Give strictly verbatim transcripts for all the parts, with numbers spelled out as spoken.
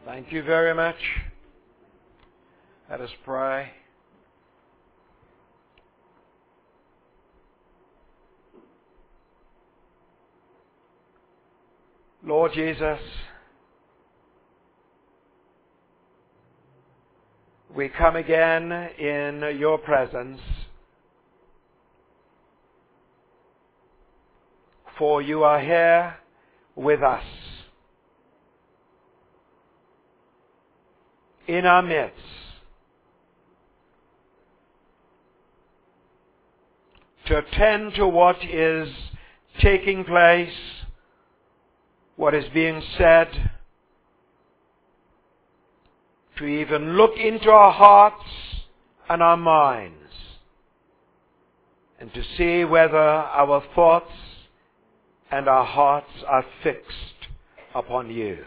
Thank you very much. Let us pray. Lord Jesus, we come again in your presence, for you are here with us, in our midst, to attend to what is taking place, what is being said, to even look into our hearts and our minds, and to see whether our thoughts and our hearts are fixed upon you.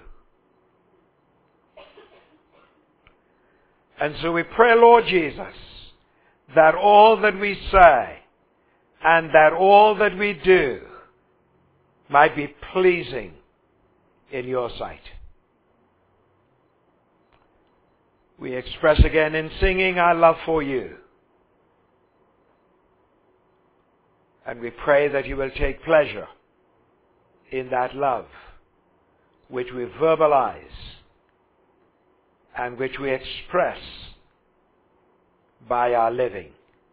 And so we pray, Lord Jesus, that all that we say and that all that we do might be pleasing in your sight. We express again in singing our love for you. And we pray that you will take pleasure in that love which we verbalize and which we express by our living.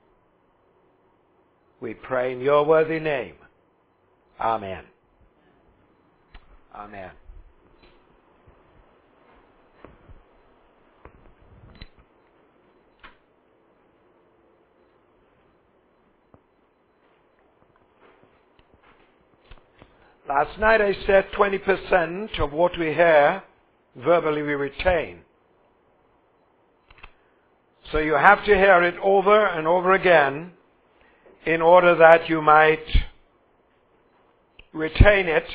We pray in your worthy name. Amen. Amen. Last night I said twenty percent of what we hear verbally we retain. So you have to hear it over and over again in order that you might retain it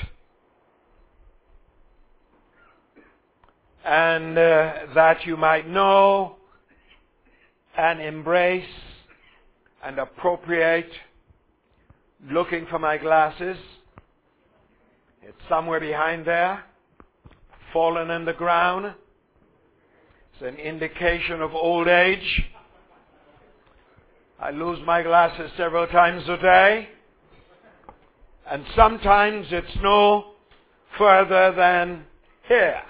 and uh, that you might know and embrace and appropriate. Looking for my glasses. It's somewhere behind there, fallen in the ground. It's an indication of old age. I lose my glasses several times a day, and sometimes it's no further than here.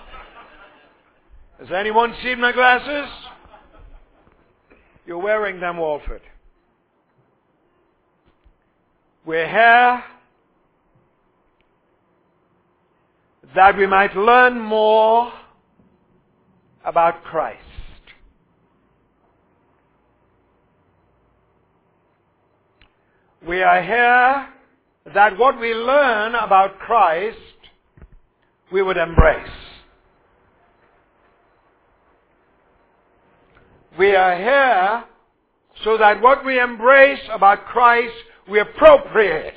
Has anyone seen my glasses? You're wearing them, Walford. We're here that we might learn more about Christ. We are here that what we learn about Christ, we would embrace. We are here so that what we embrace about Christ, we appropriate.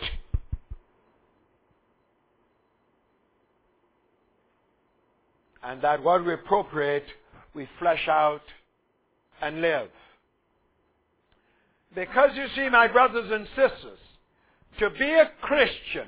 And that what we appropriate, we flesh out and live. Because you see, my brothers and sisters, to be a Christian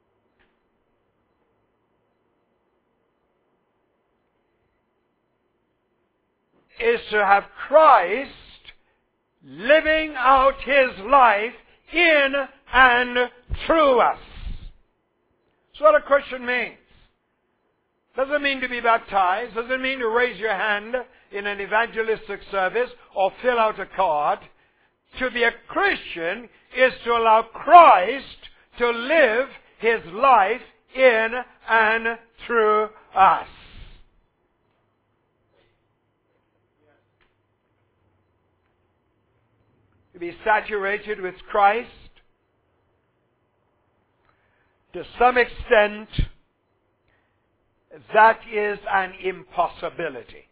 is to have Christ living out His life in and through us. That's what a Christian means. Doesn't mean to be baptized. Doesn't mean to raise your hand in an evangelistic service or fill out a card. To be a Christian is to allow Christ to live His life in and through us. To be saturated with Christ, to some extent, that is an impossibility.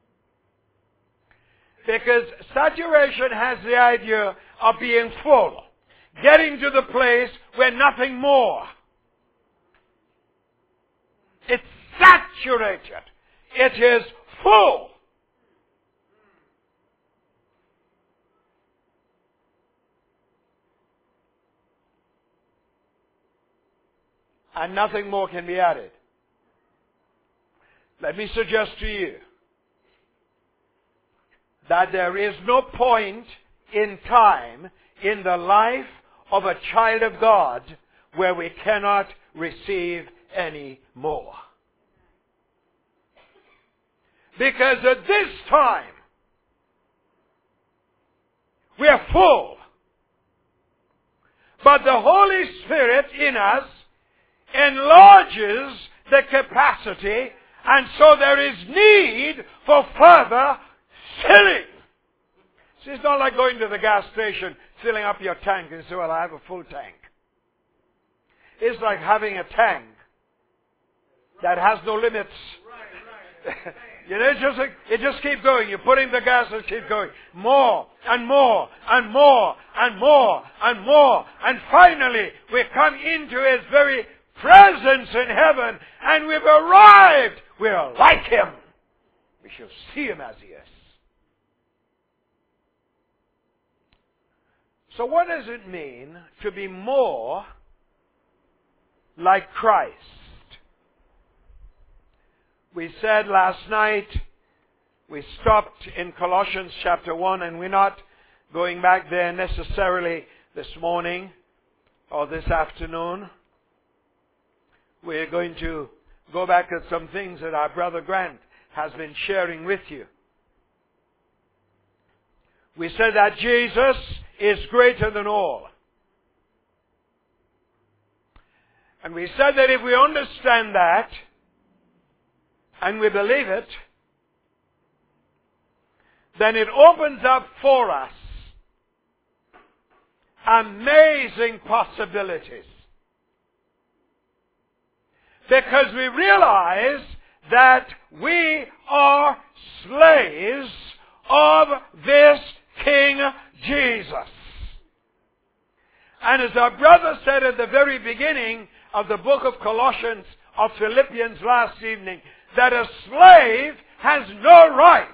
Because saturation has the idea of being full, getting to the place where nothing more. It's saturated. It is full. And nothing more can be added. Let me suggest to you that there is no point in time in the life of a child of God where we cannot receive any more. Because at this time, we are full. But the Holy Spirit in us enlarges the capacity, and so there is need for further filling. See, it's not like going to the gas station, filling up your tank and say, well, I have a full tank. It's like having a tank that has no limits. You know, it just, it just keeps going. You put in the gas and keep going. More and more and more and more and more. And finally, we come into His very presence in heaven, and we've arrived. We are like Him. We shall see Him as He is. So what does it mean to be more like Christ? We said last night, we stopped in Colossians chapter one, and we're not going back there necessarily this morning or this afternoon. We're going to go back at some things that our brother Grant has been sharing with you. We said that Jesus is greater than all. And we said that if we understand that, and we believe it, then it opens up for us amazing possibilities. Because we realize that we are slaves of this King Jesus. And as our brother said at the very beginning of the book of Colossians, of Philippians last evening, that a slave has no rights.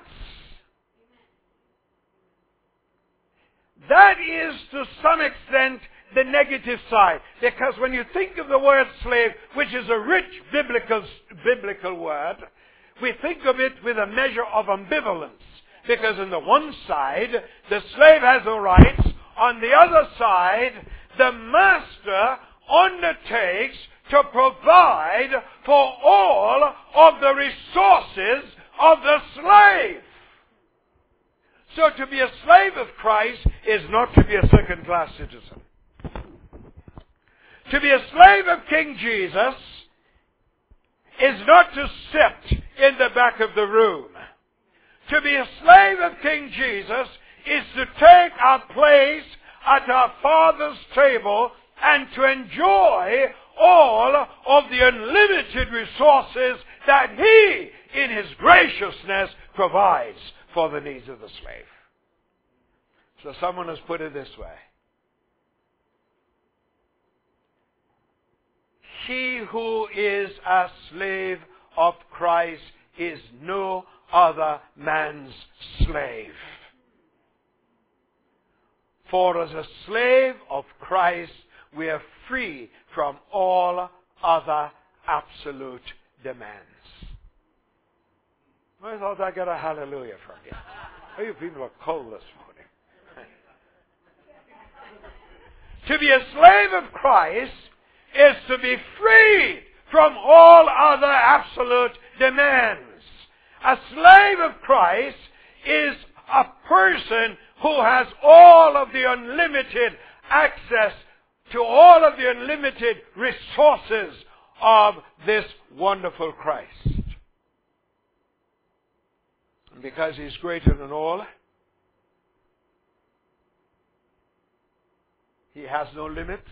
That is to some extent the negative side. Because when you think of the word slave, which is a rich biblical, biblical word, we think of it with a measure of ambivalence. Because on the one side, the slave has no rights. On the other side, the master undertakes to provide for all of the resources of the slave. So to be a slave of Christ is not to be a second-class citizen. To be a slave of King Jesus is not to sit in the back of the room. To be a slave of King Jesus is to take our place at our Father's table and to enjoy all of the unlimited resources that He, in His graciousness, provides for the needs of the slave. So someone has put it this way. He who is a slave of Christ is no other man's slave. For as a slave of Christ, we are free from all other absolute demands. I thought I got a hallelujah from you. Oh, you people are cold this morning. To be a slave of Christ is to be freed from all other absolute demands. A slave of Christ is a person who has all of the unlimited access to all of the unlimited resources of this wonderful Christ. And because He's greater than all, He has no limits.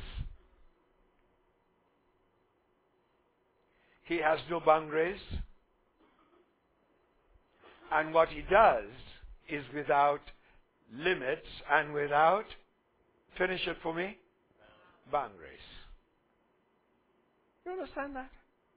He has no boundaries. And what He does is without limits and without, finish it for me, boundaries. You understand that?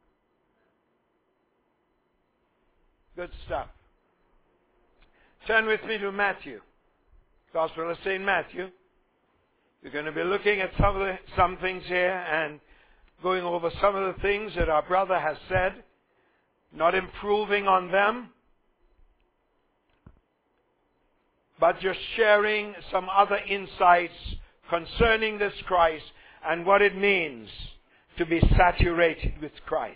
Good stuff. Turn with me to Matthew. Gospel of Saint Matthew. We're going to be looking at some of the, some things here and going over some of the things that our brother has said not improving on them, but just sharing some other insights concerning this Christ and what it means to be saturated with Christ.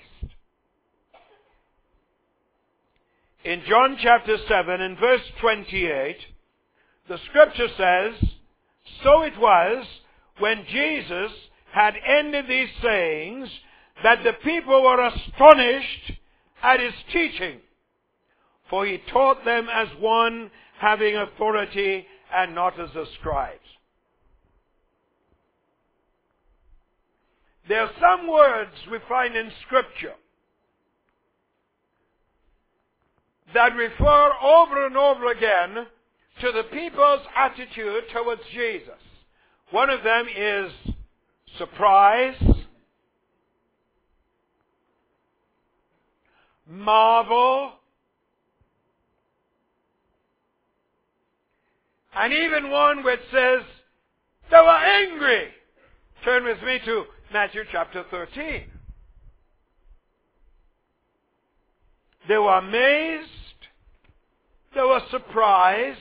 In John chapter seven and verse twenty-eight, the scripture says, "So it was, when Jesus had ended these sayings, that the people were astonished at his teaching, for he taught them as one having authority and not as the scribes." There are some words we find in Scripture that refer over and over again to the people's attitude towards Jesus. One of them is surprise, marvel, and even one which says they were angry. Turn with me to Matthew chapter thirteen. They were amazed, they were surprised,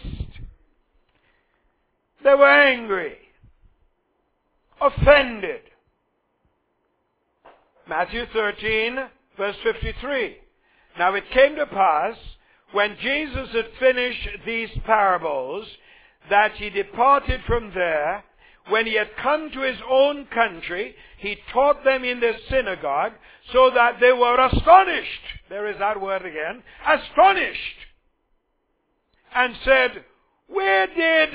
they were angry, offended. Matthew thirteen, verse fifty-three. Now it came to pass, when Jesus had finished these parables, that he departed from there. When he had come to his own country, he taught them in the synagogue, so that they were astonished. There is that word again. Astonished. And said, "Where did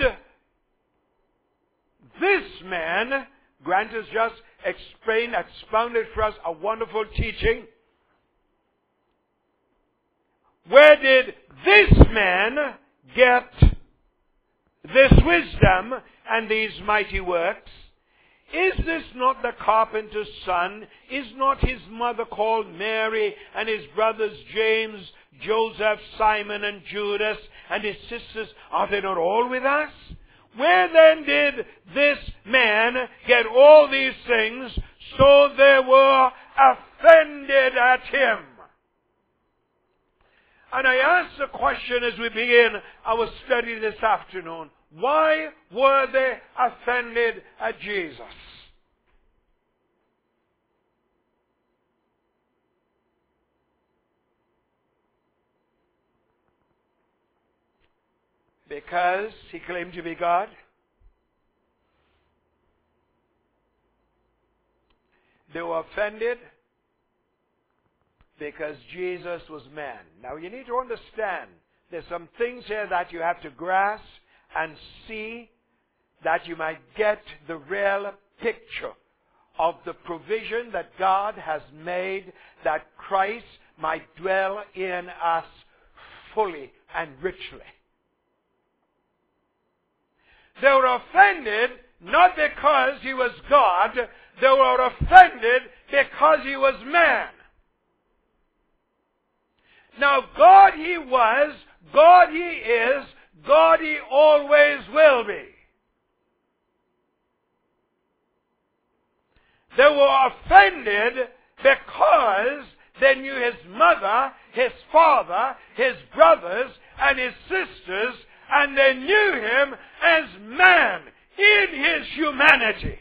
this man," Grant has just explained, expounded for us a wonderful teaching. "Where did this man get this wisdom and these mighty works? Is this not the carpenter's son? Is not his mother called Mary, and his brothers James, Joseph, Simon, and Judas, and his sisters, are they not all with us? Where then did this man get all these things?" So they were offended at him. And I ask the question as we begin our study this afternoon, why were they offended at Jesus? Because he claimed to be God? They were offended because Jesus was man. Now you need to understand, there's some things here that you have to grasp and see, that you might get the real picture of the provision that God has made, that Christ might dwell in us fully and richly. They were offended not because he was God, they were offended because he was man. Now, God he was, God he is, God he always will be. They were offended because they knew his mother, his father, his brothers, and his sisters, and they knew him as man in his humanity.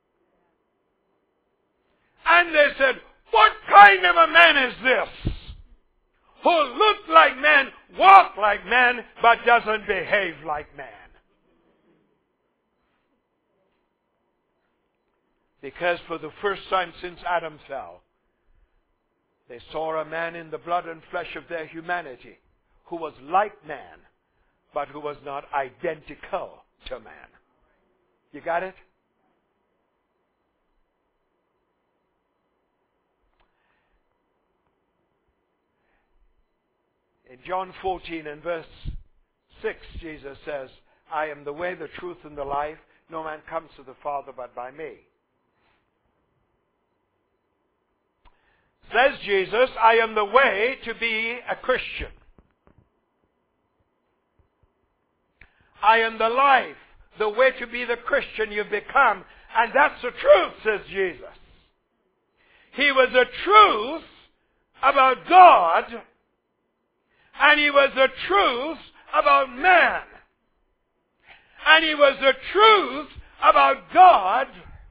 And they said, "What kind of a man is this, who looked like man, walked like man, but doesn't behave like man?" Because for the first time since Adam fell, they saw a man in the blood and flesh of their humanity who was like man, but who was not identical to man. You got it? In John fourteen and verse six, Jesus says, "I am the way, the truth, and the life. No man comes to the Father but by me." Says Jesus, "I am the way to be a Christian. I am the life, the way to be the Christian you've become." And that's the truth, says Jesus. He was the truth about God, and he was the truth about man. And he was the truth about God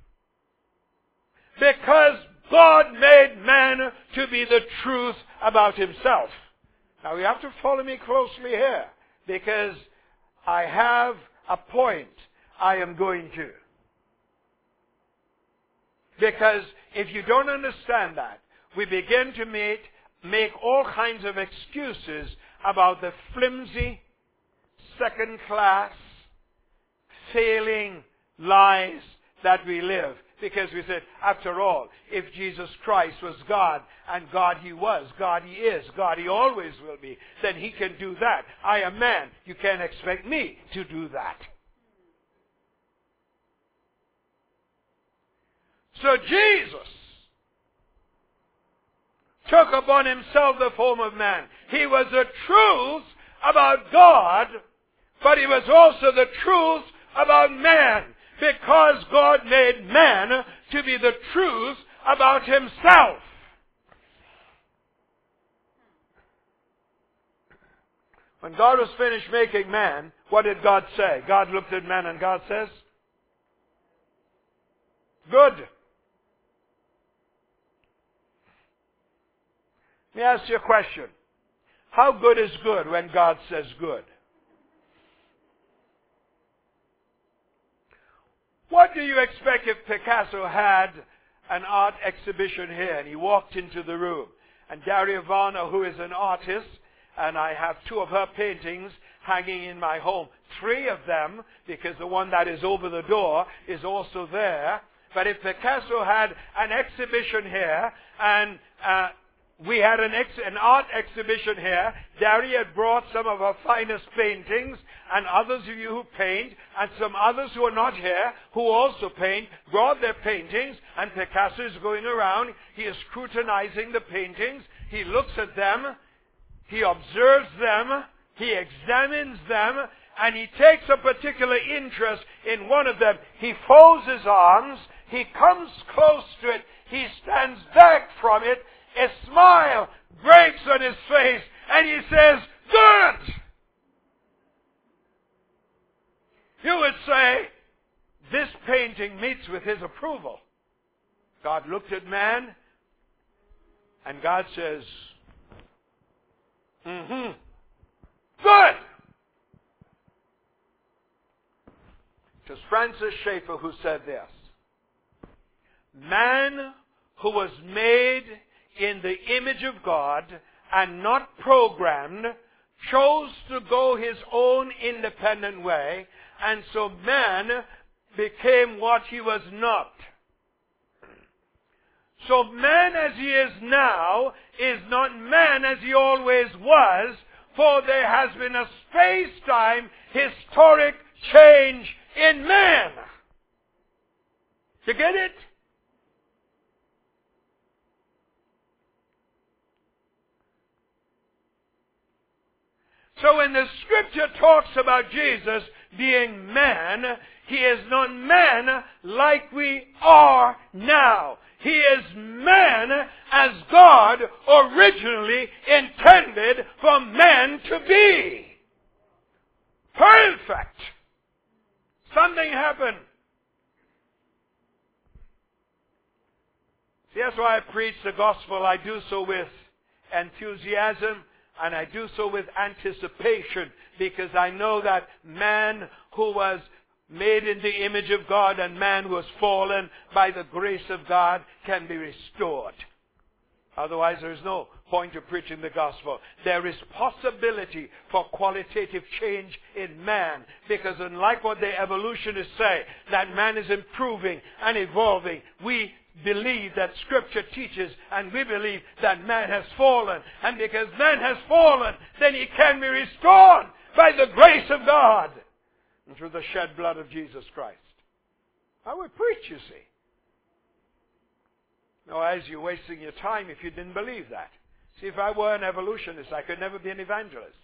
because God made man to be the truth about himself. Now you have to follow me closely here, because I have a point I am going to. Because if you don't understand that, we begin to make, make all kinds of excuses about the flimsy, second class, failing lives that we live. Because we said, after all, if Jesus Christ was God, and God he was, God he is, God he always will be, then he can do that. I am man. You can't expect me to do that. So Jesus took upon himself the form of man. He was the truth about God, but he was also the truth about man, because God made man to be the truth about himself. When God was finished making man, what did God say? God looked at man and God says, good. Let me ask you a question. How good is good when God says good? What do you expect if Picasso had an art exhibition here and he walked into the room, and Daria Varner, who is an artist, and I have two of her paintings hanging in my home, three of them, because the one that is over the door is also there. But if Picasso had an exhibition here, and uh, we had an, ex- an art exhibition here, Daria had brought some of her finest paintings, and others of you who paint, and some others who are not here, who also paint, brought their paintings, and Picasso is going around, he is scrutinizing the paintings, he looks at them, he observes them, he examines them, and he takes a particular interest in one of them. He folds his arms, he comes close to it, he stands back from it, a smile breaks on his face, and he says, good! You would say, this painting meets with his approval. God looked at man, and God says, mm-hmm, good! It was Francis Schaeffer who said this. Man who was made in the image of God and not programmed chose to go his own independent way, and so man became what he was not. So man as he is now is not man as he always was, for there has been a space-time historic change in man. You get it? So when the scripture talks about Jesus being man, he is not man like we are now. He is man as God originally intended for man to be. Perfect. Something happened. See, that's why I preach the gospel. I do so with enthusiasm, and I do so with anticipation, because I know that man who was made in the image of God and man who was fallen by the grace of God can be restored. Otherwise, there is no point of preaching the gospel. There is possibility for qualitative change in man, because unlike what the evolutionists say, that man is improving and evolving, we believe that Scripture teaches, and we believe that man has fallen. And because man has fallen, then he can be restored by the grace of God and through the shed blood of Jesus Christ. I would preach, you see. No, as you're wasting your time if you didn't believe that. See, if I were an evolutionist, I could never be an evangelist.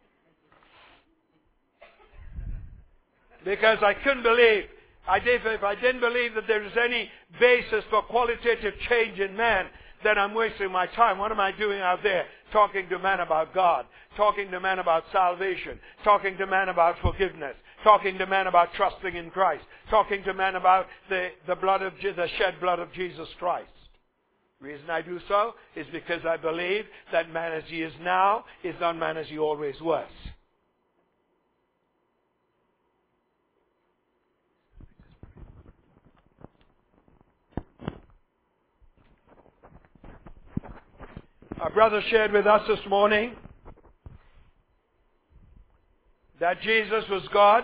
Because I couldn't believe, I did, if I didn't believe that there is any basis for qualitative change in man, then I'm wasting my time. What am I doing out there? Talking to man about God. Talking to man about salvation. Talking to man about forgiveness. Talking to man about trusting in Christ. Talking to man about the, the blood of the shed blood of Jesus Christ. The reason I do so is because I believe that man as he is now is not man as he always was. Our brother shared with us this morning that Jesus was God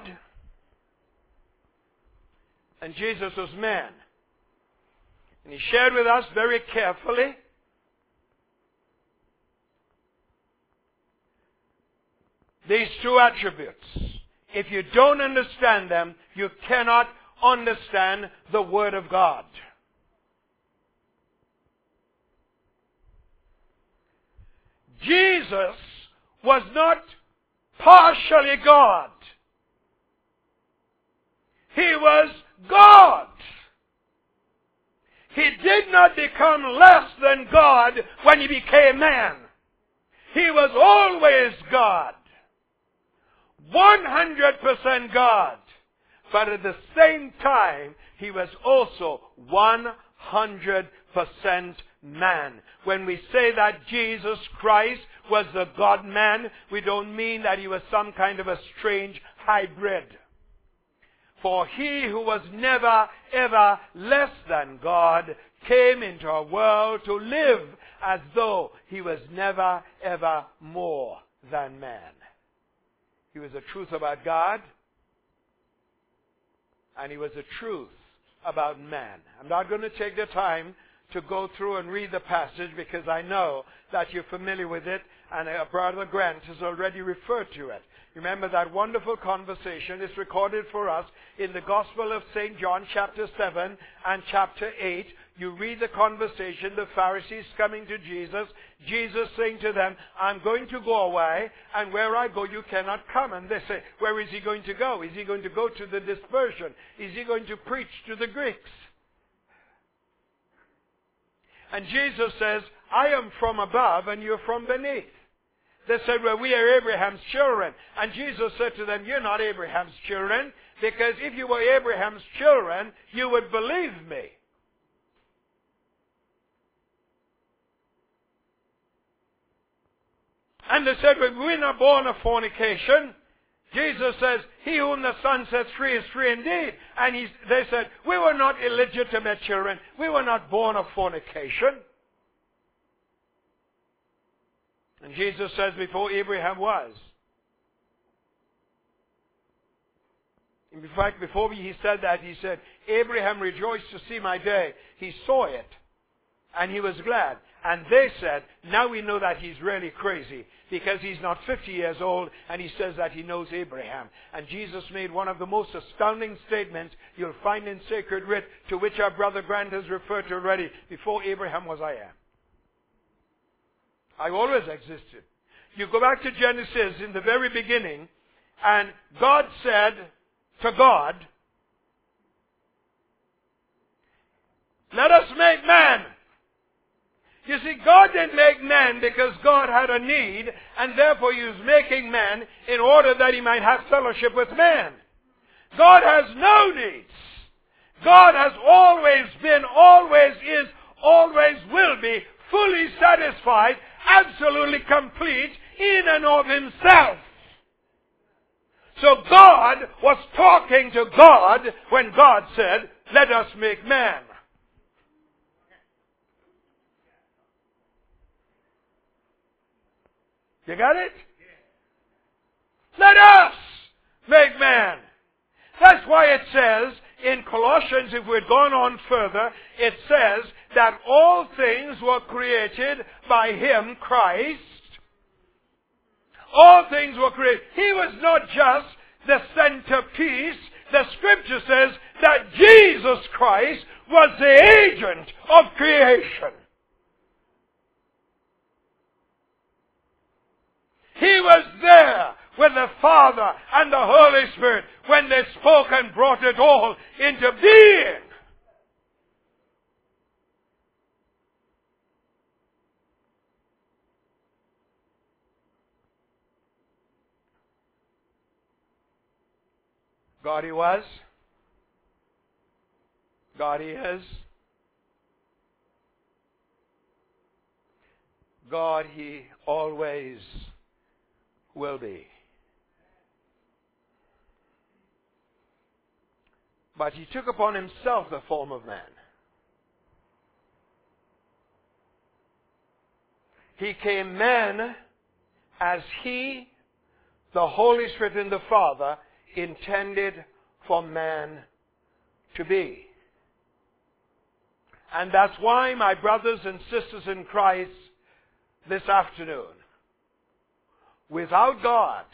and Jesus was man. And he shared with us very carefully these two attributes. If you don't understand them, you cannot understand the Word of God. Jesus was not partially God. He was God. He did not become less than God when he became man. He was always God. one hundred percent God. But at the same time, he was also one hundred percent man. When we say that Jesus Christ was the God-man, we don't mean that he was some kind of a strange hybrid. For he who was never, ever less than God came into a world to live as though he was never, ever more than man. He was the truth about God, and he was the truth about man. I'm not going to take the time to go through and read the passage because I know that you're familiar with it, and uh, Brother Grant has already referred to it. Remember that wonderful conversation is recorded for us in the Gospel of Saint John chapter seven and chapter eight. You read the conversation, the Pharisees coming to Jesus, Jesus saying to them, I'm going to go away, and where I go you cannot come. And they say, where is he going to go? Is he going to go to the dispersion? Is he going to preach to the Greeks? And Jesus says, I am from above and you're from beneath. They said, well, we are Abraham's children. And Jesus said to them, you're not Abraham's children, because if you were Abraham's children, you would believe me. And they said, well, we're not born of fornication. Jesus says, he whom the Son sets free is free indeed. And he, they said, we were not illegitimate children. We were not born of fornication. And Jesus says, before Abraham was. In fact, before he said that, he said, Abraham rejoiced to see my day. He saw it, and he was glad. And they said, now we know that he's really crazy, because he's not fifty years old, and he says that he knows Abraham. And Jesus made one of the most astounding statements you'll find in Sacred Writ, to which our brother Grant has referred to already. Before Abraham was, I am. I always existed. You go back to Genesis in the very beginning, and God said to God, let us make man. You see, God didn't make man because God had a need, and therefore he was making man in order that he might have fellowship with man. God has no needs. God has always been, always is, always will be fully satisfied, absolutely complete in and of himself. So God was talking to God when God said, let us make man. You got it? Let us make man. That's why it says in Colossians, if we'd gone on further, it says that all things were created by him, Christ. All things were created. He was not just the centerpiece. The scripture says that Jesus Christ was the agent of creation. He was there with the Father and the Holy Spirit when they spoke and brought it all into being. God He was. God He is. God He always will be. But He took upon Himself the form of man. He came man as He, the Holy Spirit and the Father, intended for man to be. And that's why, my brothers and sisters in Christ, this afternoon, without God,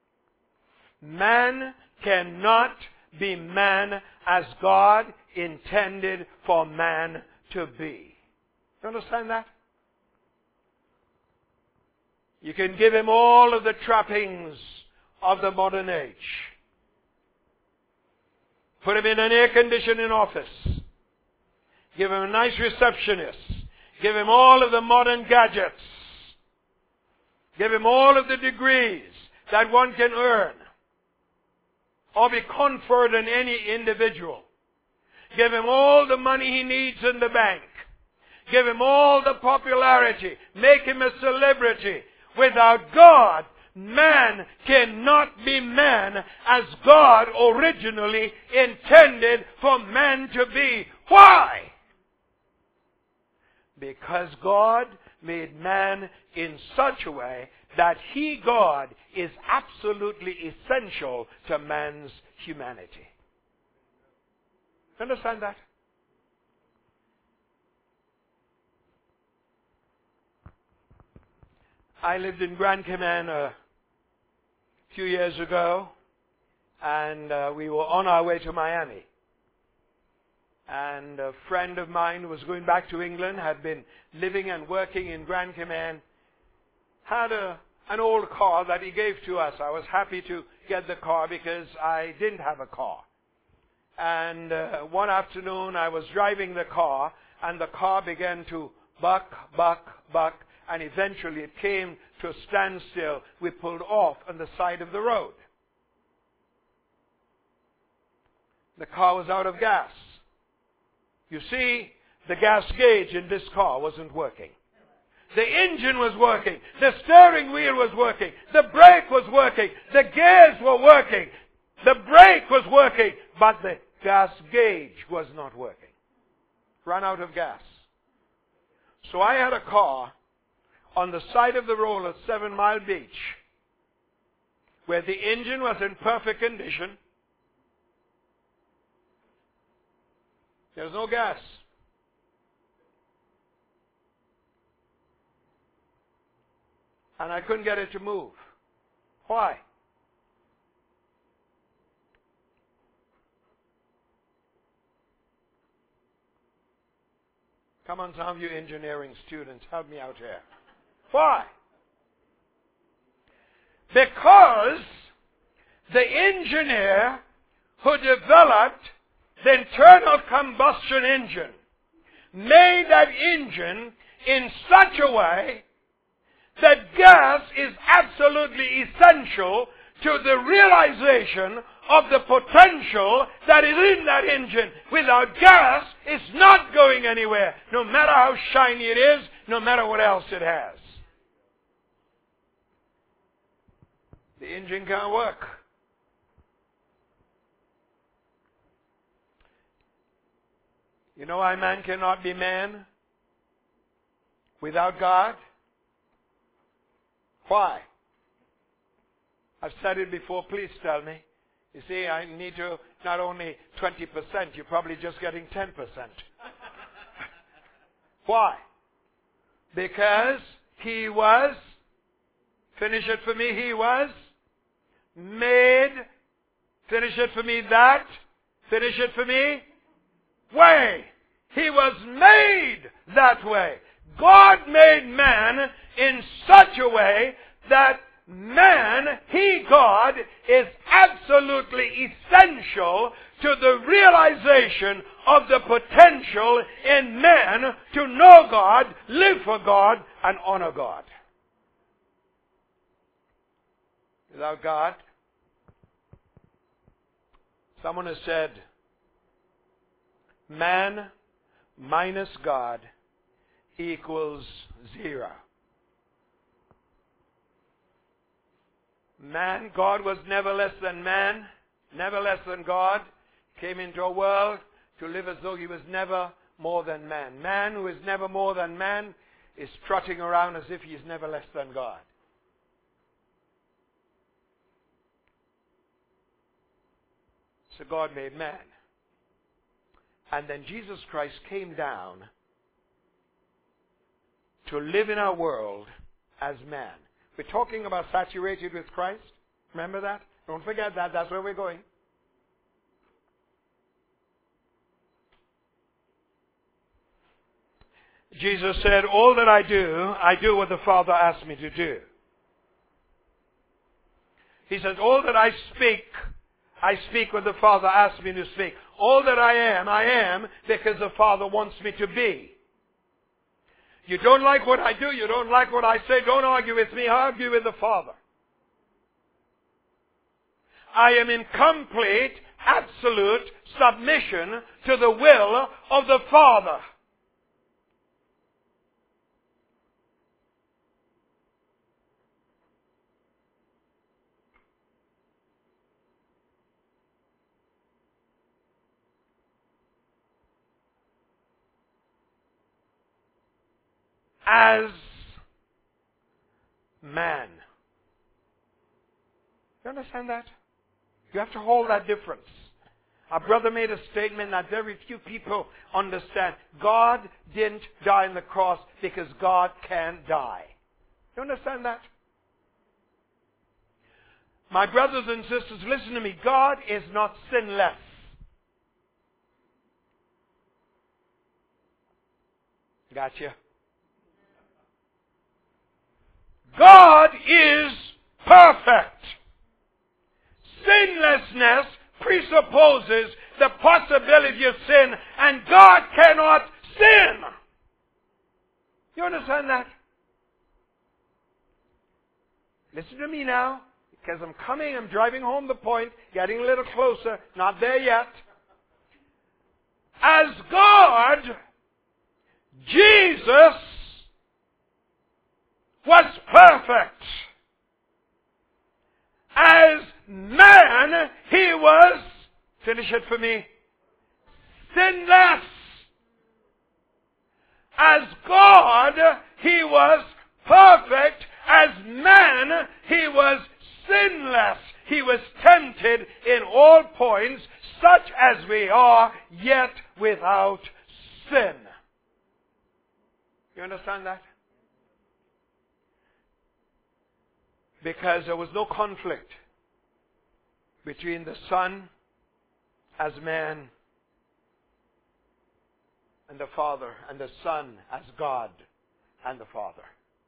man cannot be man as God intended for man to be. You understand that? You can give him all of the trappings of the modern age. Put him in an air-conditioning office. Give him a nice receptionist. Give him all of the modern gadgets. Give him all of the degrees that one can earn or be conferred on any individual. Give him all the money he needs in the bank. Give him all the popularity. Make him a celebrity. Without God, man cannot be man as God originally intended for man to be. Why? Because God made man in such a way that He, God, is absolutely essential to man's humanity. Understand that? I lived in Grand Cayman a few years ago, and uh, we were on our way to Miami. And a friend of mine who was going back to England, had been living and working in Grand Cayman, had a, an old car that he gave to us. I was happy to get the car because I didn't have a car. And uh, one afternoon I was driving the car, and the car began to buck, buck, buck, and eventually it came to a standstill. We pulled off on the side of the road. The car was out of gas. You see, the gas gauge in this car wasn't working. The engine was working. The steering wheel was working. The brake was working. The gears were working. The brake was working. But the gas gauge was not working. Ran out of gas. So I had a car on the side of the road at Seven Mile Beach, where the engine was in perfect condition. There was no gas. And I couldn't get it to move. Why? Come on, some of you engineering students, help me out here. Why? Because the engineer who developed the internal combustion engine made that engine in such a way that gas is absolutely essential to the realization of the potential that is in that engine. Without gas, it's not going anywhere, no matter how shiny it is, no matter what else it has. The engine can't work. You know why man cannot be man without God? Why? I've said it before, please tell me. You see, I need to not only twenty percent, you're probably just getting ten percent. Why? Because he was, finish it for me, he was made, finish it for me that, finish it for me, way. He was made that way. God made man in such a way that man, he, God, is absolutely essential to the realization of the potential in man to know God, live for God, and honor God. Without God, Someone has said, man minus God equals zero. Man, God was never less than man, never less than God, came into a world to live as though he was never more than man. Man who is never more than man is strutting around as if he is never less than God. So God made man. And then Jesus Christ came down to live in our world as man. We're talking about saturated with Christ. Remember that? Don't forget that. That's where we're going. Jesus said, all that I do, I do what the Father asked me to do. He said, all that I speak, I speak what the Father asked me to speak. All that I am, I am because the Father wants me to be. You don't like what I do, you don't like what I say, don't argue with me, argue with the Father. I am in complete, absolute submission to the will of the Father. As man. You understand that? You have to hold that difference. Our brother made a statement that very few people understand. God didn't die on the cross because God can die. You understand that? My brothers and sisters, listen to me. God is not sinless. Gotcha? God is perfect. Sinlessness presupposes the possibility of sin, and God cannot sin. You understand that? Listen to me now, because I'm coming, I'm driving home the point, getting a little closer, not there yet. As God, Jesus was perfect. As man, he was, finish it for me, sinless. As God, he was perfect. As man, he was sinless. He was tempted in all points, such as we are, yet without sin. You understand that? Because there was no conflict between the Son as man and the Father, and the Son as God and the Father.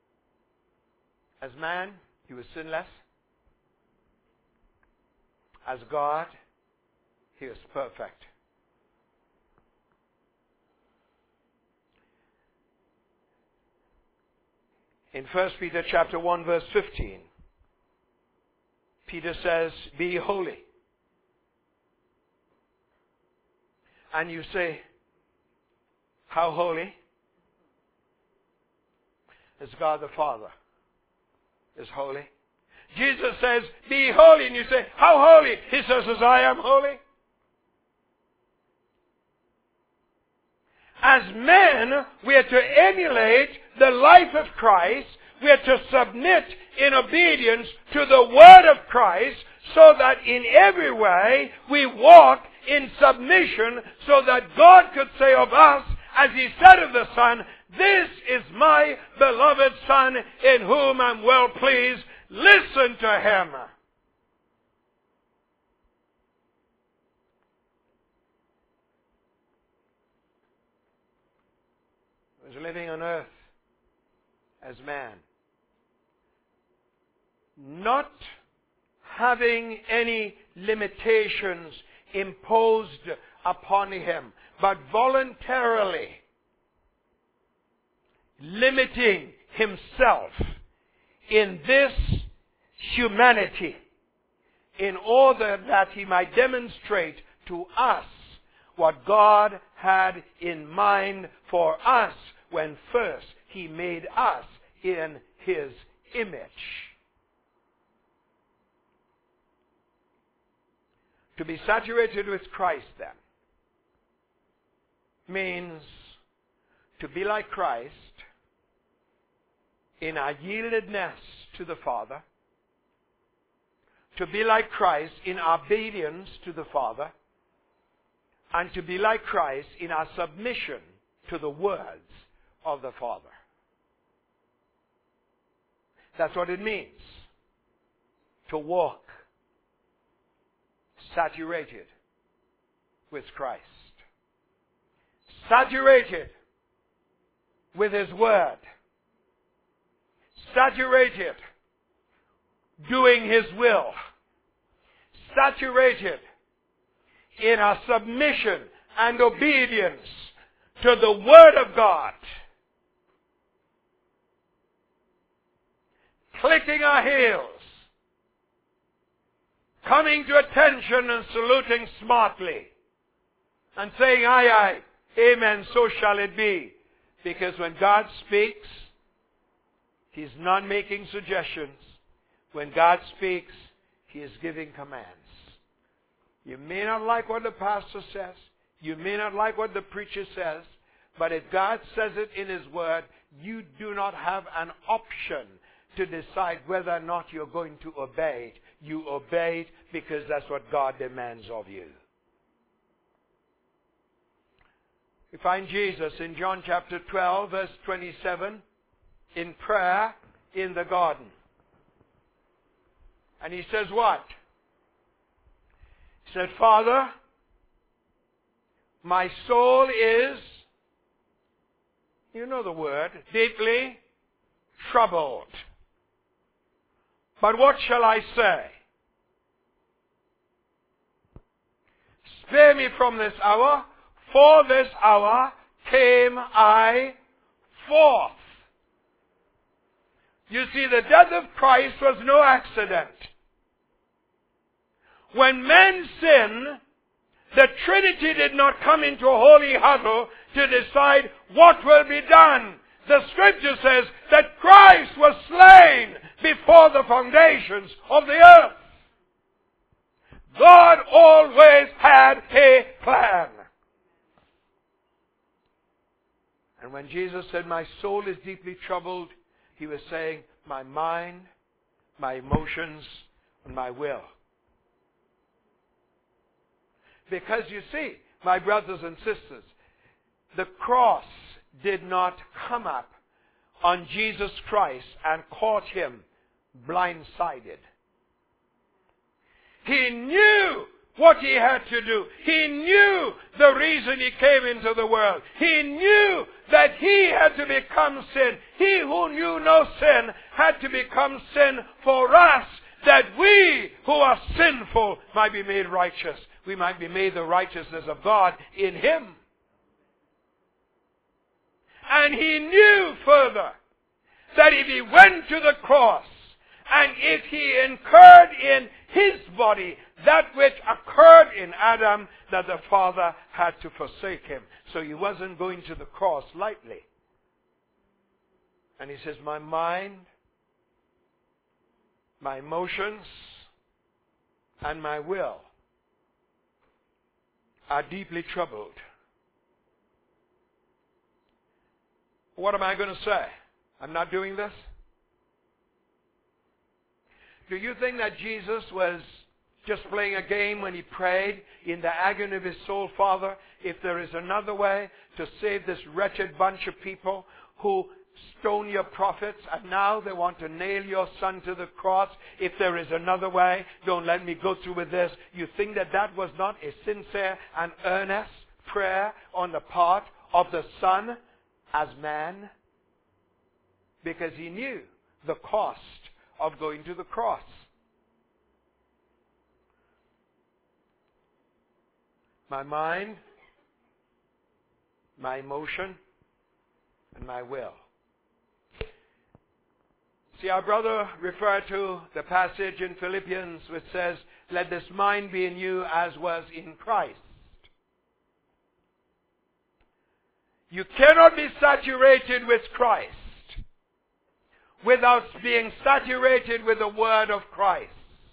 As man, he was sinless. As God, he was perfect. In First Peter chapter one, verse fifteen, Peter says, be holy. And you say, how holy? As God the Father is holy. Jesus says, be holy. And you say, how holy? He says, as I am holy. As men, we are to emulate the life of Christ. We are to submit in obedience to the Word of Christ, so that in every way we walk in submission, so that God could say of us, as He said of the Son, this is my beloved Son in whom I'm well pleased. Listen to Him. He was living on earth as man, not having any limitations imposed upon him, but voluntarily limiting himself in this humanity in order that he might demonstrate to us what God had in mind for us when first He made us in His image. To be saturated with Christ, then, means to be like Christ in our yieldedness to the Father, to be like Christ in our obedience to the Father, and to be like Christ in our submission to the words of the Father. That's what it means to walk saturated with Christ. Saturated with His Word. Saturated doing His will. Saturated in our submission and obedience to the Word of God. Clicking our heels. Coming to attention and saluting smartly. And saying, aye, aye, amen, so shall it be. Because when God speaks, He's not making suggestions. When God speaks, He is giving commands. You may not like what the pastor says. You may not like what the preacher says. But if God says it in His Word, you do not have an option to decide whether or not you're going to obey it. You obey it because that's what God demands of you. We find Jesus in John chapter twelve, verse twenty-seven, in prayer in the garden. And He says what? He said, Father, my soul is, you know the word, deeply troubled. But what shall I say? Spare me from this hour, for this hour came I forth. You see, the death of Christ was no accident. When men sin, the Trinity did not come into a holy huddle to decide what will be done. The Scripture says that Christ was slain before the foundations of the earth. God always had a plan. And when Jesus said, my soul is deeply troubled, He was saying, my mind, my emotions, and my will. Because you see, my brothers and sisters, the cross did not come up on Jesus Christ and caught Him blindsided. He knew what He had to do. He knew the reason He came into the world. He knew that He had to become sin. He who knew no sin had to become sin for us, that we who are sinful might be made righteous. We might be made the righteousness of God in Him. And He knew further that if He went to the cross and if He incurred in His body that which occurred in Adam, that the Father had to forsake Him. So He wasn't going to the cross lightly. And He says, my mind, my emotions, and my will are deeply troubled. What am I going to say? I'm not doing this? Do you think that Jesus was just playing a game when He prayed in the agony of His soul, Father, if there is another way to save this wretched bunch of people who stone your prophets and now they want to nail your Son to the cross, if there is another way, don't let me go through with this. You think that that was not a sincere and earnest prayer on the part of the Son as man? Because He knew the cost of going to the cross. My mind, my emotion, and my will. See, our brother referred to the passage in Philippians which says, let this mind be in you as was in Christ. You cannot be saturated with Christ without being saturated with the Word of Christ.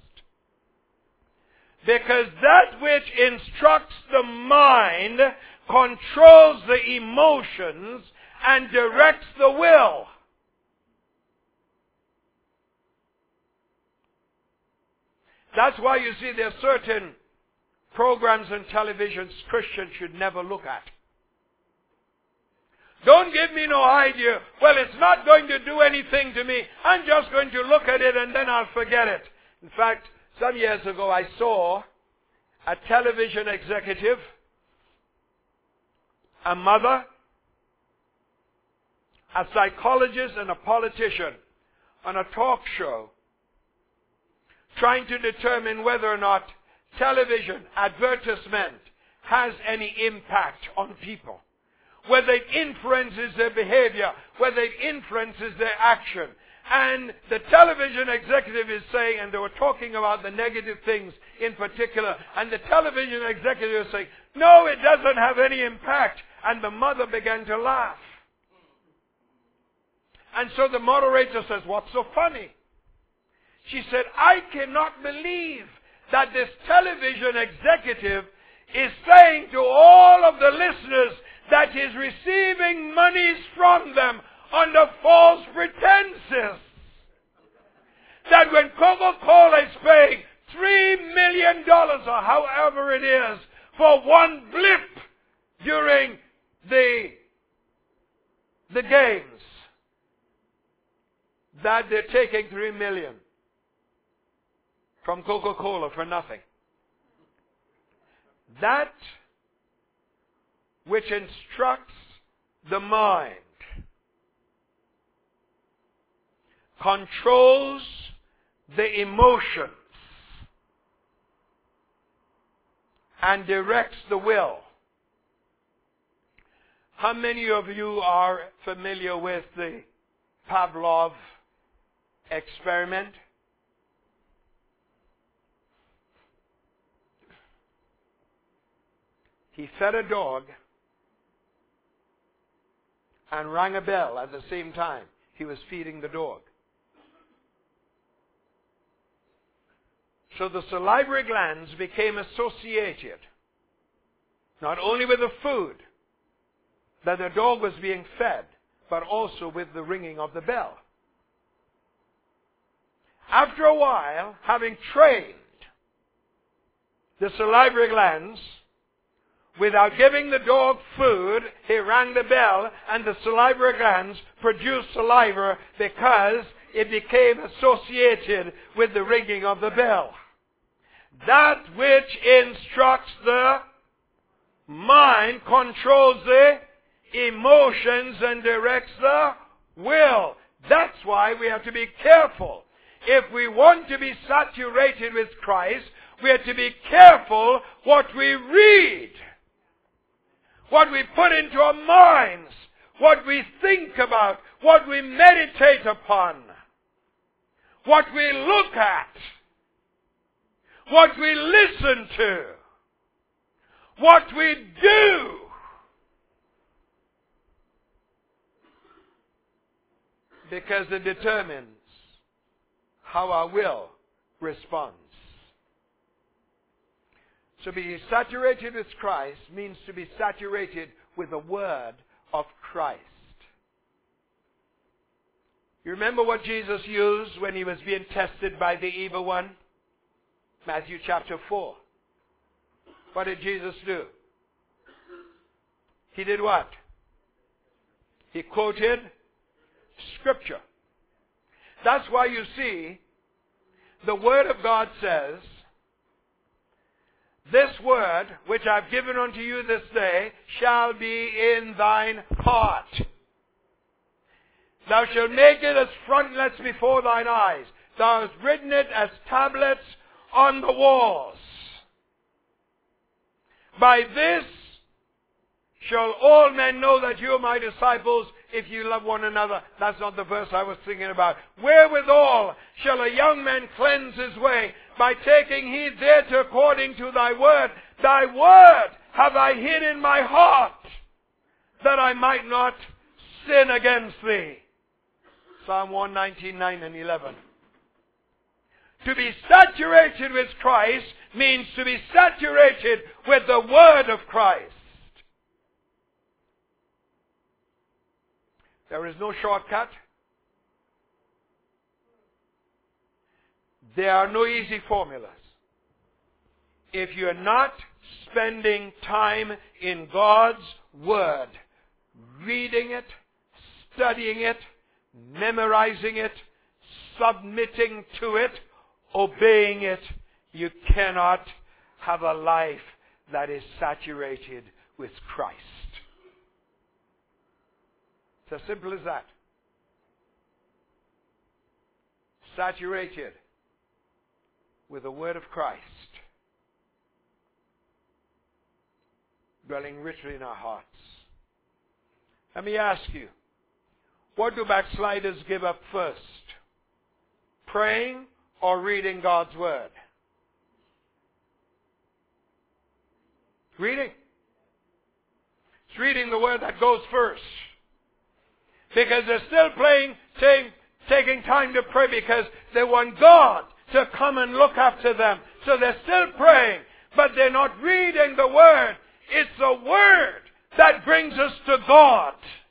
Because that which instructs the mind controls the emotions and directs the will. That's why you see there are certain programs and televisions Christians should never look at. Don't give me no idea, well, it's not going to do anything to me. I'm just going to look at it and then I'll forget it. In fact, some years ago I saw a television executive, a mother, a psychologist, and a politician on a talk show trying to determine whether or not television advertisement has any impact on people, whether it influences their behavior, whether it influences their action. And the television executive is saying, and they were talking about the negative things in particular, and the television executive is saying, no, it doesn't have any impact. And the mother began to laugh. And so the moderator says, what's so funny? She said, I cannot believe that this television executive is saying to all of the listeners that he's receiving monies from them under false pretenses. That when Coca-Cola is paying three million dollars or however it is for one blip during the, the games, that they're taking three million dollars from Coca-Cola for nothing. That which instructs the mind controls the emotions and directs the will. How many of you are familiar with the Pavlov experiment? He fed a dog and rang a bell at the same time he was feeding the dog. So the salivary glands became associated not only with the food that the dog was being fed, but also with the ringing of the bell. After a while, having trained the salivary glands, without giving the dog food, he rang the bell and the salivary glands produced saliva because it became associated with the ringing of the bell. That which instructs the mind controls the emotions and directs the will. That's why we have to be careful. If we want to be saturated with Christ, we have to be careful what we read, what we put into our minds, what we think about, what we meditate upon, what we look at, what we listen to, what we do. Because it determines how our will responds. To be saturated with Christ means to be saturated with the Word of Christ. You remember what Jesus used when he was being tested by the evil one? Matthew chapter four. What did Jesus do? He did what? He quoted Scripture. That's why you see the Word of God says, this word which I've given unto you this day shall be in thine heart. Thou shalt make it as frontlets before thine eyes. Thou hast written it as tablets on the walls. By this shall all men know that you are my disciples if you love one another. That's not the verse I was thinking about. Wherewithal shall a young man cleanse his way? By taking heed thereto according to thy word. Thy word have I hid in my heart, that I might not sin against thee. Psalm one nineteen, nine and eleven. To be saturated with Christ means to be saturated with the Word of Christ. There is no shortcut. There are no easy formulas. If you're not spending time in God's Word, reading it, studying it, memorizing it, submitting to it, obeying it, you cannot have a life that is saturated with Christ. It's as simple as that. Saturated with the Word of Christ, dwelling richly in our hearts. Let me ask you, what do backsliders give up first? Praying or reading God's Word? Reading. It's reading the Word that goes first. Because they're still playing, saying, taking time to pray because they want God to come and look after them. So they're still praying, but they're not reading the Word. It's the Word that brings us to God.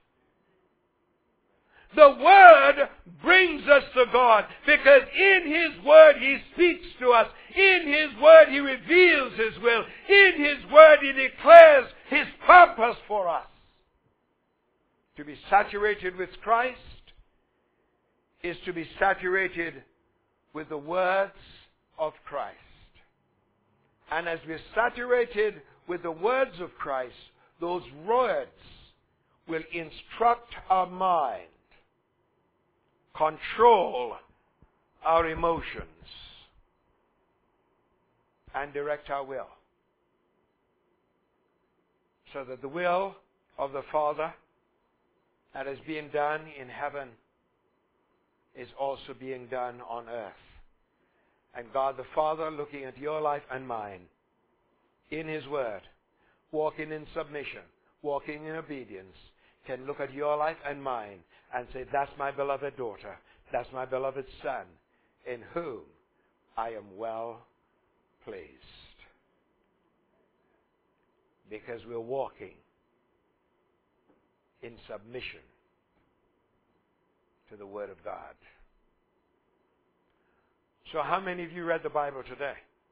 The Word brings us to God because in His Word He speaks to us. In His Word He reveals His will. In His Word He declares His purpose for us. To be saturated with Christ is to be saturated with the words of Christ. And as we're saturated with the words of Christ, those words will instruct our mind, control our emotions, and direct our will. So that the will of the Father that is being done in heaven is also being done on earth. And God the Father, looking at your life and mine, in His Word, walking in submission, walking in obedience, can look at your life and mine and say, that's my beloved daughter, that's my beloved son, in whom I am well pleased. Because we're walking in submission to the Word of God. So how many of you read the Bible today?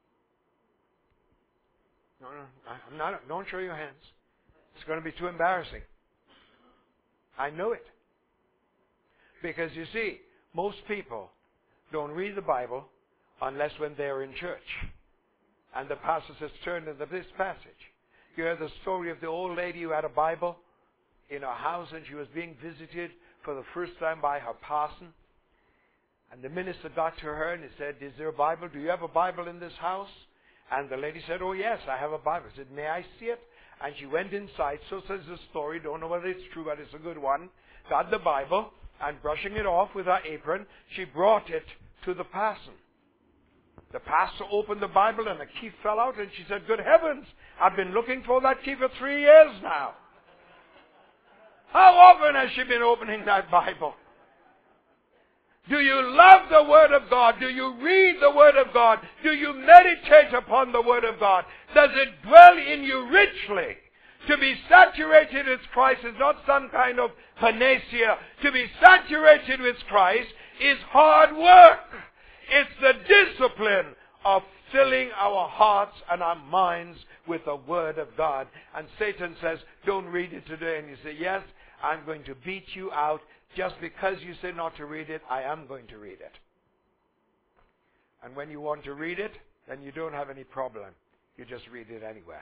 No, no, I'm not, don't show your hands. It's going to be too embarrassing. I know it. Because you see, most people don't read the Bible unless when they're in church. And the pastor says, turn to this passage. You heard the story of the old lady who had a Bible in her house and she was being visited for the first time by her parson. And the minister got to her and he said, is there a Bible? Do you have a Bible in this house? And the lady said, oh yes, I have a Bible. He said, may I see it? And she went inside, so says the story, don't know whether it's true, but it's a good one, got the Bible, and brushing it off with her apron, she brought it to the parson. The pastor opened the Bible and the key fell out, and she said, good heavens, I've been looking for that key for three years now. How often has she been opening that Bible? Do you love the Word of God? Do you read the Word of God? Do you meditate upon the Word of God? Does it dwell in you richly? To be saturated with Christ is not some kind of panacea. To be saturated with Christ is hard work. It's the discipline of filling our hearts and our minds with the Word of God. And Satan says, don't read it today. And you say, yes, I'm going to beat you out. Just because you say not to read it, I am going to read it. And when you want to read it, then you don't have any problem. You just read it anyway.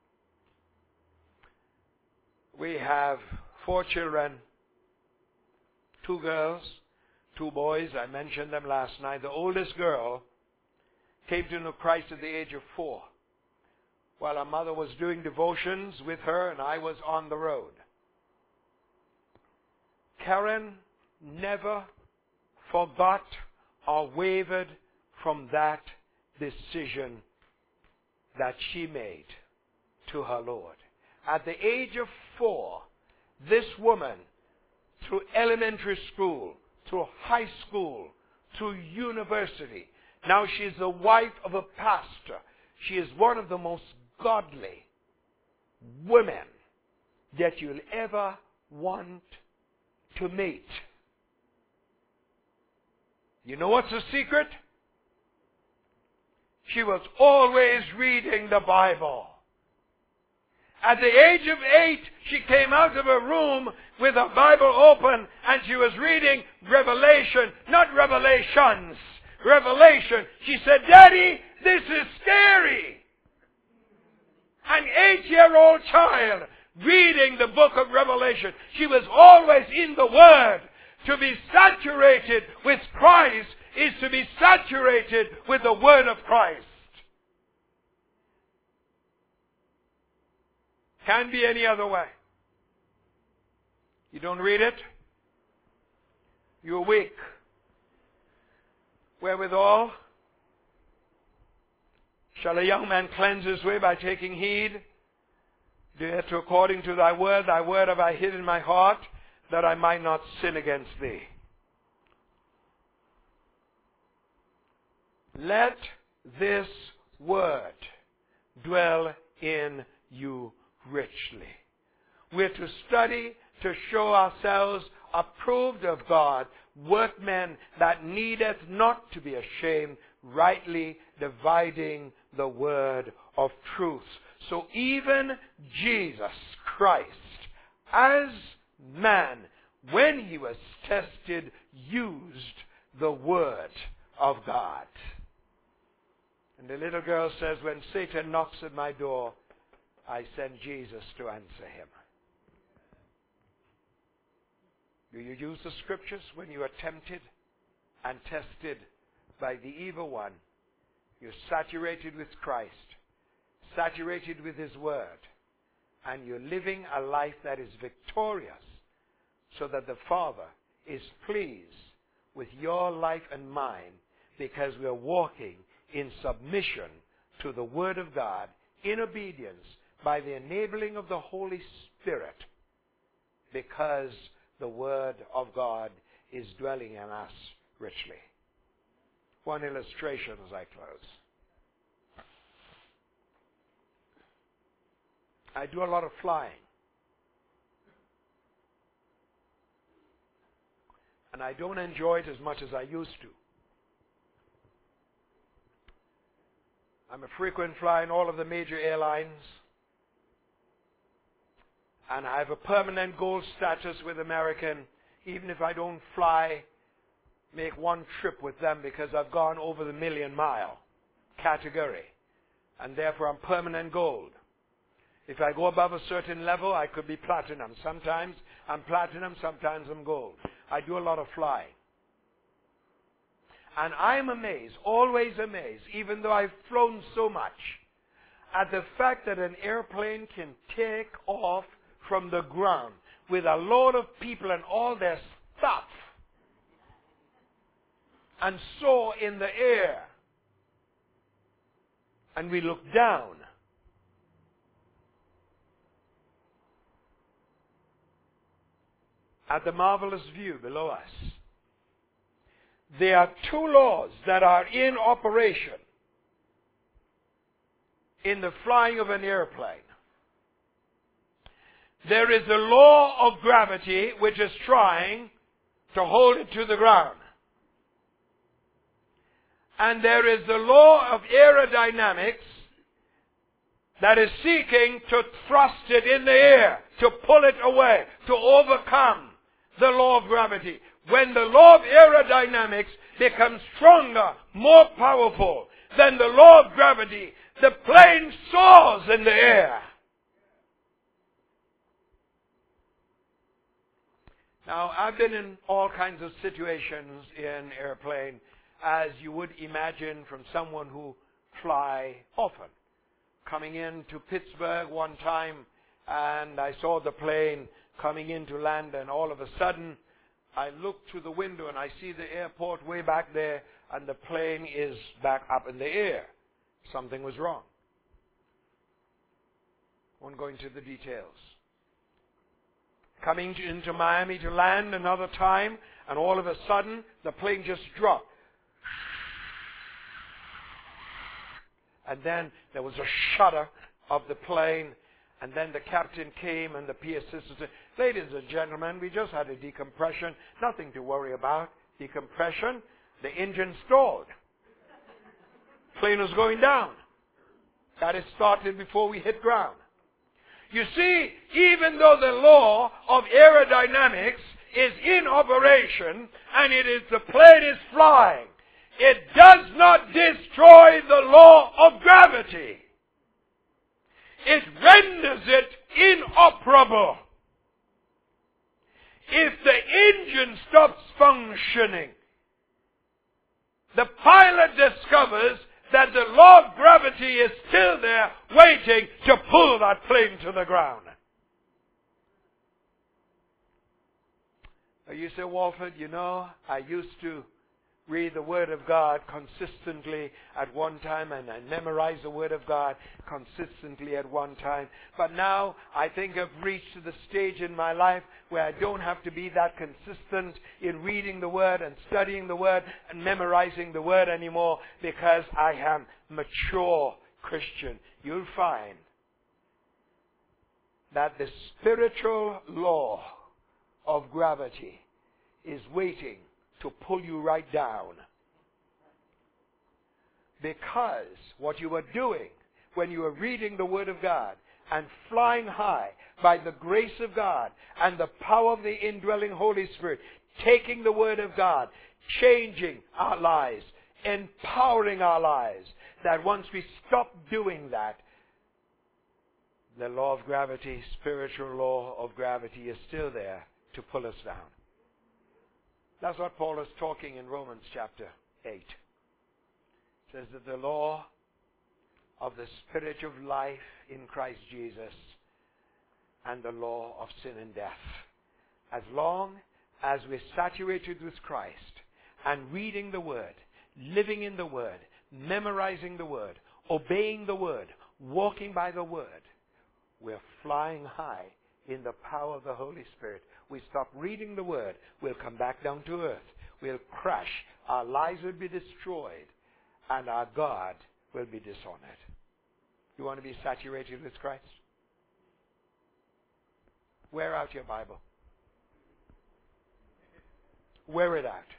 We have four children, two girls, two boys. I mentioned them last night. The oldest girl came to know Christ at the age of four, while her mother was doing devotions with her and I was on the road. Karen never forgot or wavered from that decision that she made to her Lord. At the age of four, this woman, through elementary school, through high school, through university, now she's the wife of a pastor. She is one of the most godly women that you'll ever want to meet. You know what's the secret? She was always reading the Bible. At the age of eight, she came out of a room with a Bible open and she was reading Revelation, not Revelations, Revelation. She said, "Daddy, this is scary." An eight-year-old child reading the book of Revelation. She was always in the Word. To be saturated with Christ is to be saturated with the Word of Christ. Can't be any other way. You don't read it, you're weak. Wherewithal shall a young man cleanse his way? By taking heed thereto according to thy word. Thy word have I hid in my heart, that I might not sin against thee. Let this word dwell in you richly. We're to study to show ourselves approved of God, workmen that needeth not to be ashamed, rightly dividing the word of truth. So even Jesus Christ, as man, when he was tested, used the word of God. And the little girl says, when Satan knocks at my door, I send Jesus to answer him. Do you use the scriptures when you are tempted and tested by the evil one? You're saturated with Christ, saturated with his word, and you're living a life that is victorious, so that the Father is pleased with your life and mine, because we are walking in submission to the word of God, in obedience, by the enabling of the Holy Spirit, because the word of God is dwelling in us richly. One illustration as I close. I do a lot of flying. And I don't enjoy it as much as I used to. I'm a frequent flyer in all of the major airlines. And I have a permanent gold status with American, even if I don't fly, make one trip with them, because I've gone over the million mile category. And therefore I'm permanent gold. If I go above a certain level, I could be platinum. Sometimes I'm platinum, sometimes I'm gold. I do a lot of flying. And I'm amazed, always amazed, even though I've flown so much, at the fact that an airplane can take off from the ground with a load of people and all their stuff and soar in the air. And we look down. At the marvelous view below us. There are two laws that are in operation in the flying of an airplane. There is the law of gravity, which is trying to hold it to the ground. And there is the law of aerodynamics that is seeking to thrust it in the air, to pull it away, to overcome the law of gravity. When the law of aerodynamics becomes stronger, more powerful than the law of gravity, the plane soars in the air. Now, I've been in all kinds of situations in airplane, as you would imagine from someone who fly often. Coming into Pittsburgh one time, and I saw the plane coming in to land, and all of a sudden, I look through the window and I see the airport way back there and the plane is back up in the air. Something was wrong. Won't go into the details. Coming into Miami to land another time, and all of a sudden the plane just dropped. And then there was a shudder of the plane, and then the captain came and the P A assistant said, "Ladies and gentlemen, we just had a decompression. Nothing to worry about. Decompression. The engine stalled. Plane was going down. That is started before we hit ground." You see, even though the law of aerodynamics is in operation and it is the plane is flying, it does not destroy the law of gravity. It renders it inoperable. If the engine stops functioning, the pilot discovers that the law of gravity is still there waiting to pull that plane to the ground. You say, "Walford, you know, I used to read the Word of God consistently at one time, and I memorized the Word of God consistently at one time. But now I think I've reached the stage in my life where I don't have to be that consistent in reading the Word and studying the Word and memorizing the Word anymore because I am mature Christian." You'll find that the spiritual law of gravity is waiting to pull you right down. Because what you were doing when you were reading the Word of God and flying high by the grace of God and the power of the indwelling Holy Spirit, taking the Word of God, changing our lives, empowering our lives, that once we stop doing that, the law of gravity, spiritual law of gravity, is still there to pull us down. That's what Paul is talking in Romans chapter eight. It says that the law of the Spirit of life in Christ Jesus and the law of sin and death. As long as we're saturated with Christ and reading the Word, living in the Word, memorizing the Word, obeying the Word, walking by the Word, we're flying high in the power of the Holy Spirit. We stop reading the Word, we'll come back down to earth. We'll crash. Our lives will be destroyed, and our God will be dishonored. You want to be saturated with Christ? Wear out your Bible. Wear it out.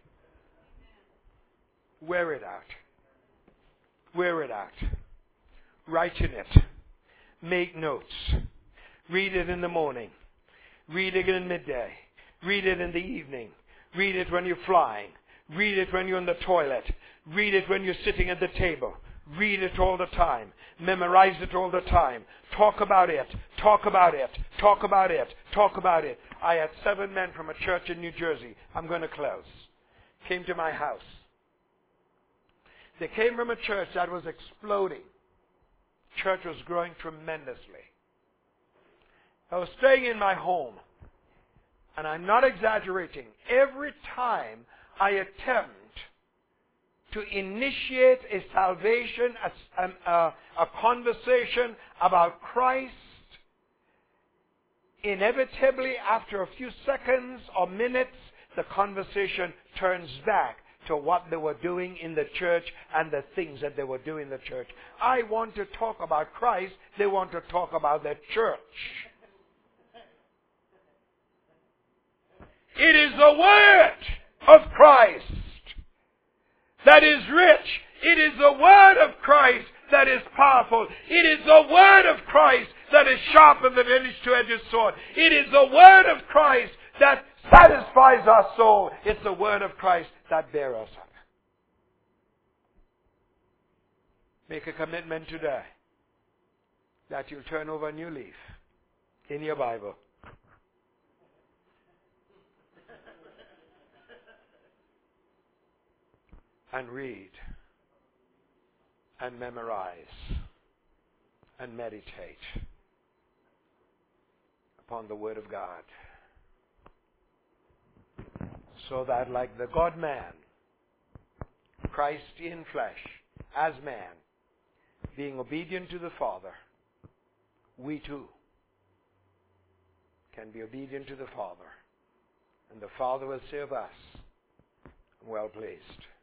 Wear it out. Wear it out. Write in it. Make notes. Read it in the morning. Read it in midday. Read it in the evening. Read it when you're flying. Read it when you're in the toilet. Read it when you're sitting at the table. Read it all the time. Memorize it all the time. Talk about it. Talk about it. Talk about it. Talk about it. I had seven men from a church in New Jersey. I'm going to close. Came to my house. They came from a church that was exploding. Church was growing tremendously. I was staying in my home, and I'm not exaggerating. Every time I attempt to initiate a salvation, a, a, a conversation about Christ, inevitably after a few seconds or minutes, the conversation turns back to what they were doing in the church and the things that they were doing in the church. I want to talk about Christ. They want to talk about their church. It is the Word of Christ that is rich. It is the Word of Christ that is powerful. It is the Word of Christ that is sharper than any two-edged sword. It is the Word of Christ that satisfies our soul. It's the Word of Christ that bears us up. Make a commitment today that you'll turn over a new leaf in your Bible. And read and memorize and meditate upon the Word of God. so that like the God-man, Christ in flesh, as man, being obedient to the Father, we too can be obedient to the Father. And the Father will say of us, well pleased,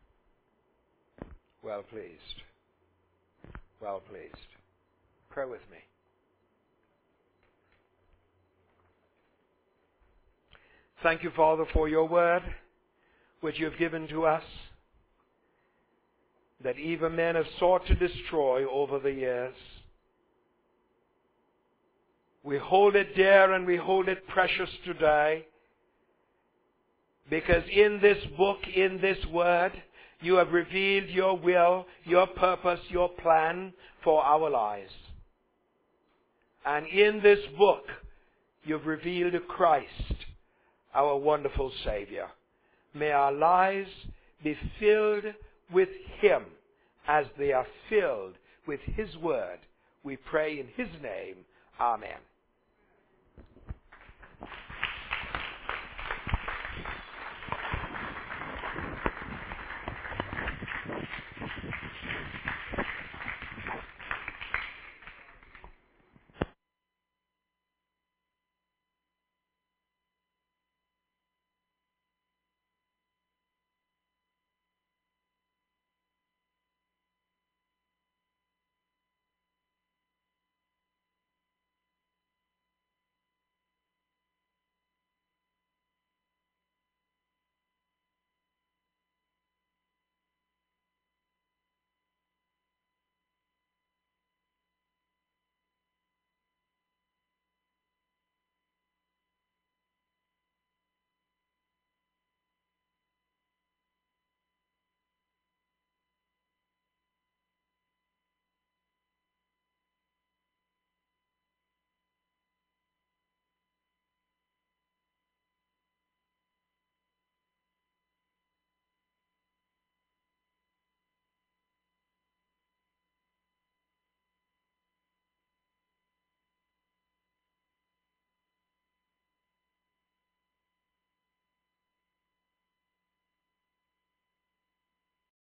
well pleased, well pleased. Pray with me. Thank you, Father, for your word, which you have given to us, that even men have sought to destroy over the years. We hold it dear and we hold it precious today, because in this book, in this word, you have revealed your will, your purpose, your plan for our lives. And in this book, you've revealed Christ, our wonderful Savior. May our lives be filled with Him as they are filled with His word. We pray in His name. Amen.